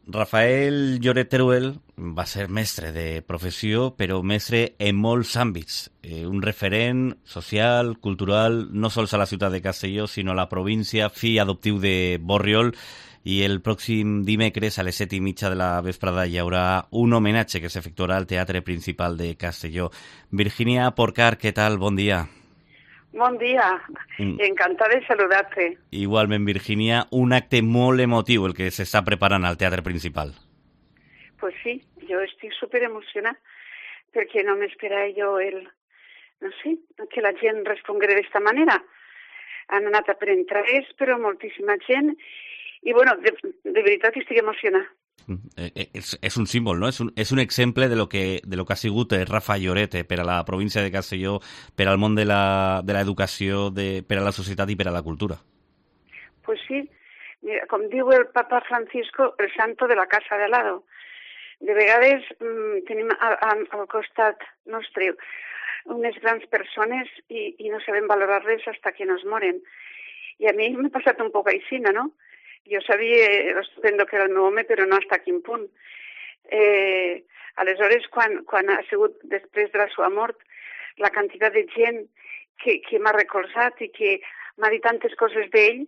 Rafael Lloret Teruel va ser mestre de professió, però mestre en molts àmbits. Un referent social, cultural, no sols a la ciutat de Castelló, sinó a la província, fill adoptiu de Borriol, i el pròxim dimecres a les 7:30 de la vesprada hi haurà un homenatge que s'efectuarà al Teatre Principal de Castelló. Virginia Porcar, què tal? Bon dia. Bon dia, encantada de saludarte. Igualment, Virginia, un acte molt emotiu el que s'està preparant al Teatre Principal. Pues sí, jo estic super emocionada perquè no m'esperava jo que la gent respongués d'esta manera. Han anat a per entrades, però moltíssima gent, i bueno, de veritat estic emocionada. És un símbol, no? És un exemple de lo que ha sigut Rafa Lloret per a la província de Castelló, per al món de l'educació, per a la societat i per a la cultura. Pues sí, mira, com diu el papa Francisco, el santo de la casa de lado. De vegades tenim al costat nostre unes grans persones i no sabem valorar-les hasta que nos moren. I a mi m'ha passat un poc així, no? Jo sabia l'estupendo que era el meu home, però no hasta quin punt. Aleshores, quan ha sigut després de la seva mort, la quantitat de gent que m'ha recolzat i que m'ha dit tantes coses d'ell,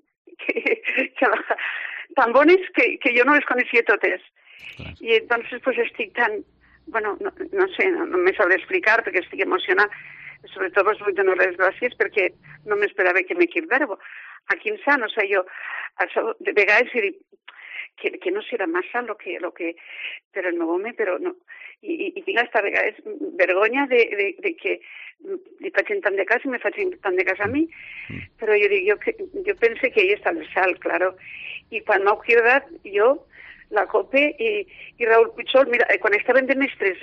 tan bones que jo no les coneixia totes. I entonces pues estic tan... Bueno, no sé, no me sabré explicar perquè estic emocionada. Sobretot vos vull donar les gràcies perquè no m'esperava que m'equivocava. A quin sa, no sé jo, de vegades dic que no serà massa lo que per el meu home, però no. I tinc hasta vegades vergonya de que li facin tant de cas i me facin tant de cas a mi, però jo dic, jo pense que ell està al cel, claro. I quan m'ha cridat, jo, la Cope i Raúl Puigol, mira, quan estaven de mestres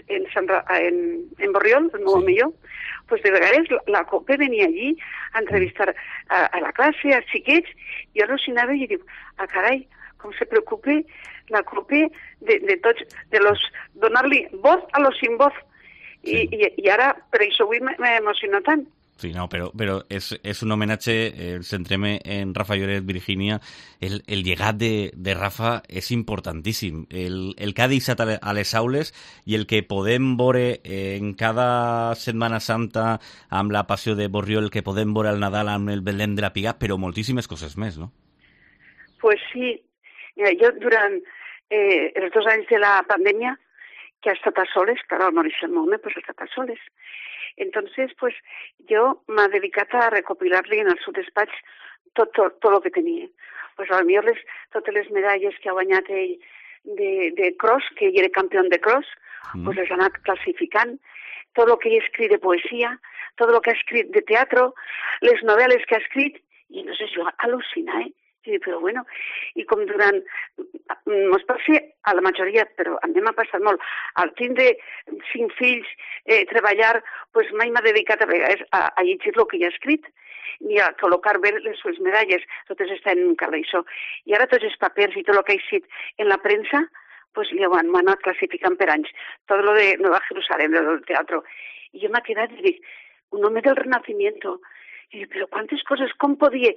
en Borriol, el meu home i jo, pues de vegades la Cope venia allí a entrevistar a la classe, als xiquets, i jo al·lucinava i dic, carai, com se preocupe la Cope de tots, donar-li voz a los sin voz. Sí. I ara, per això avui m'emociono tant. Sí, no, però és un homenatge, centrem en Rafa Lloret, Virginia. El llegat de Rafa és importantíssim. El que ha deixat a les aules i el que podem veure en cada Setmana Santa amb la Passió de Borriol, el que podem veure al Nadal amb el Belém de la Piga, però moltíssimes coses més, no? Pues sí. Mira, jo durant els 2 anys de la pandèmia, que ha estat a soles, claro, al morir el meu home, pues ha estat a soles. Entonces, pues, yo me he dedicado a recopilar-li en el seu despatx tot el que tenia. Pues, a millor totes les medalles que ha guanyat ell de cross, que ell era campió de cross, pues les ha anat classificant, tot el que ell ha escrit de poesia, tot el que ha escrit de teatre, les novel·les que ha escrit, i no sé, jo al·lucina, però bueno, i com durant, mos passa a la majoria, però a mi m'ha passat molt, al tindre 5 fills, treballar, pues mai m'ha dedicat a vegades a llegir el que hi ha escrit, ni a col·locar bé les sues medalles, totes estan en un calaixó. I ara tots els papers i tot el que ha escrit en la premsa, pues li ho han anat classificant per anys. Tot lo de Nueva Jerusalén, del teatre. I jo m'ha quedat i dic, un home del Renacimiento. I dic, però quantes coses, com podia...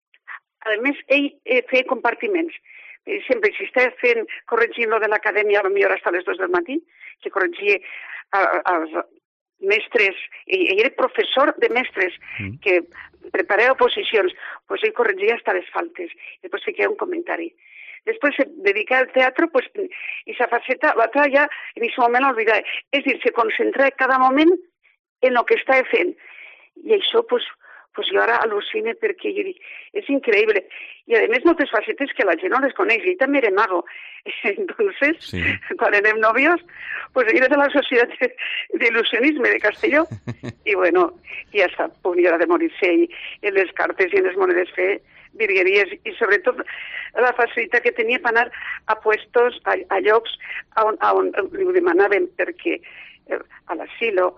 A més, ell feia compartiments. Sempre, si estava corregint lo de l'acadèmia, potser hasta les 2 del matí, que corregia als mestres, ell era professor de mestres, que preparava oposicions, pues ell corregia hasta les faltes, i després feia un comentari. Després se dedica al teatre, pues, i sa faceta, l'altra ja en aquest moment l'oblidava. És dir, se concentra cada moment en el que estava fent. I això, pues jo ara al·lucine perquè jo dic, és increïble. I a més moltes facetes que la gent no les coneix. Ell també era mago. Entonces, sí. Quan érem novios, pues era de la Societat d'Il·lusionisme de Castelló. I bueno, ja està, a punt de morir-se i en les cartes i en les monedes fer virgueries i sobretot la facilitat que tenia per anar a puestos, a llocs on li demanaven perquè a l'asilo,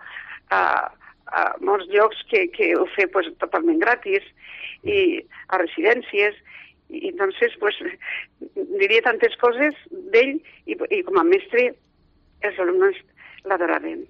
a molts llocs que ho feia pues, totalment gratis i a residències i entonces pues, diria tantes coses d'ell i com a mestre els alumnes l'adoraven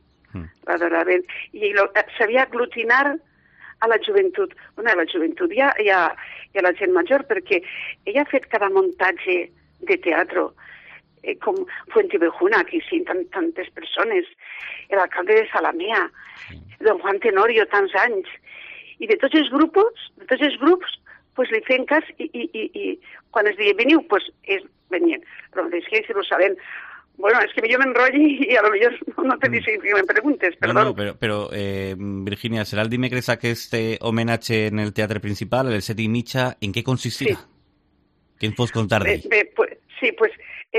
i sabia aglutinar a la joventut, a la joventut i a la gent major perquè ella ha fet cada muntatge de teatre com Fuentevejuna, aquí sí, tantes persones, l'alcalde de Salamea, don Juan Tenorio, tants anys, i de tots els grups, pues li feien cas i quan es deia veniu, pues venien. Però és que si no saben, bueno, es que yo me enrollo y a lo mejor no te dice que me preguntes, perdón. No, però Virginia, serà el dimecres aquest homenatge en el Teatre Principal, el 7:30, en què consistirà? Sí. Què ens pots contar d'ell? Pues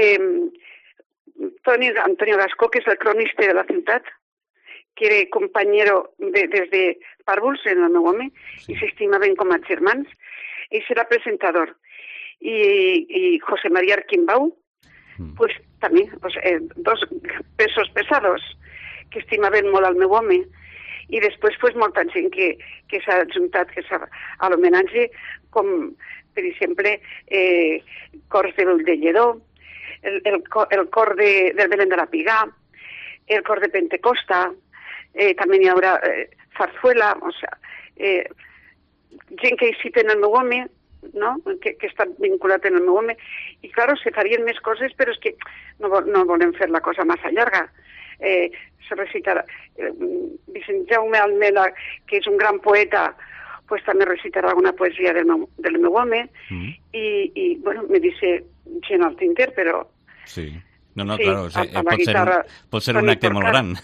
Antonio Gascó, que es el cronista de la ciutat, que era compañero desde Pàrvuls, en el meu home, i s'estimaven com a germans, ell serà presentador. Y José María Arquimbau, pues també, dos pesos pesados que estimaven molt al meu home, i després pues, molta gent que s'ha ajuntat a l'homenatge, com per exemple cors de Lledó, el cor del Belén de la Pigà, el cor de Pentecosta, també hi haurà Zarzuela, o sea, gent que hi citen el meu home, ¿no? que està vinculat en el meu home, i claro, se farien més coses, però és que no volem fer la cosa massa llarga. Se recitarà Vicent Jaume Almela, que és un gran poeta, pues també recitarà alguna poesia del meu home, i bueno, me dice gent al tinter, però... Sí, no, sí, claro, pot ser un acte molt gran.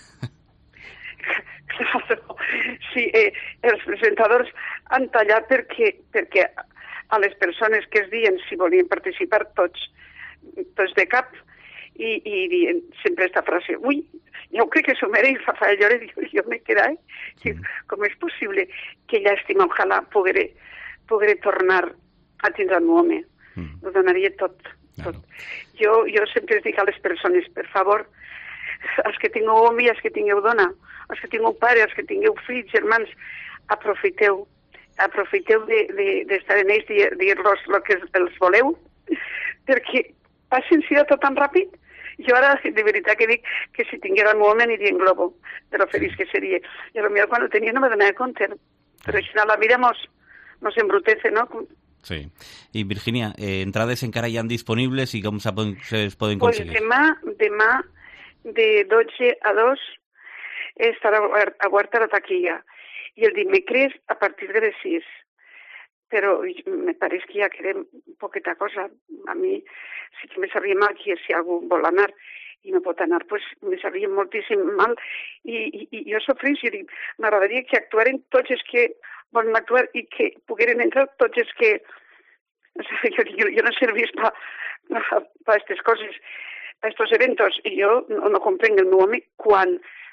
Claro, sí, els presentadors han tallat perquè a les persones que es diuen si volien participar tots de cap, i dient sempre esta frase, ui, jo crec que s'ho mereix, Rafael Lloret, jo me quedé, com és possible que llàstima, ojalà pogueré tornar a tindre el meu home, ho donaria tot. Jo sempre dic a les persones, per favor, els que tingueu home i els que tingueu dona, els que tingueu pare, els que tingueu fills, germans, aprofiteu d'estar en ells, dir-los el que els voleu, perquè passen si tot tan ràpid. Jo ara, de veritat que dic que si tinguera el meu home aniria en globo, de lo feliç que seria. I potser quan ho tenia no me donava compte, però així la vida mos embrutece, no? Sí. I Virginia, entrades encara hi ha disponibles i com es poden aconseguir? Pues demà de 12 a 2 estarà oberta la taquilla i el dimecres a partir de les 6. Però me pareix que ja queda poqueta cosa. A mi sí que me sabria mal que si algú vol anar i no pot anar, pues me sabria moltíssim mal. I jo sofrís, jo dic, m'agradaria que actuaren tots els que volen actuar i que pogueren entrar tots els que... O sea, jo no servís per aquestes coses, per aquests eventos. I jo no comprenc el meu home quan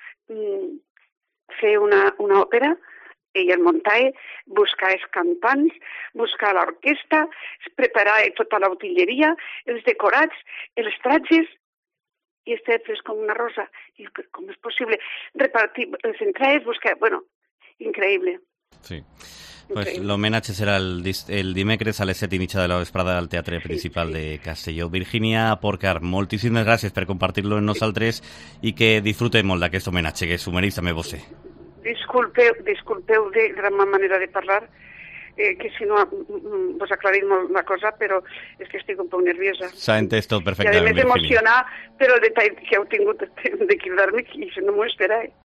fer una òpera, ell el muntava, buscar els cantants, buscar l'orquestra, preparar tota l'utilleria, els decorats, els trajes, i estar fes com una rosa. I com és possible? Repartir les entrades, buscar... Bueno, increïble. Sí. Pues l'homenatge serà el dimecres a les 7:30 de la vesprada al Teatre Principal de Castelló. Virginia Porcar, moltíssimes gràcies per compartir-lo amb nosaltres i que disfruteu molt d'aquest homenatge, que s'ho mereix també vostè. Disculpeu de la meva manera de parlar, que si no vos aclarim molt la cosa, però és que estic un poc nerviosa. S'ha entès tot perfectament, Virginia. I a més emocionar per el detall que heu tingut de cridar-me, i no m'ho esperava.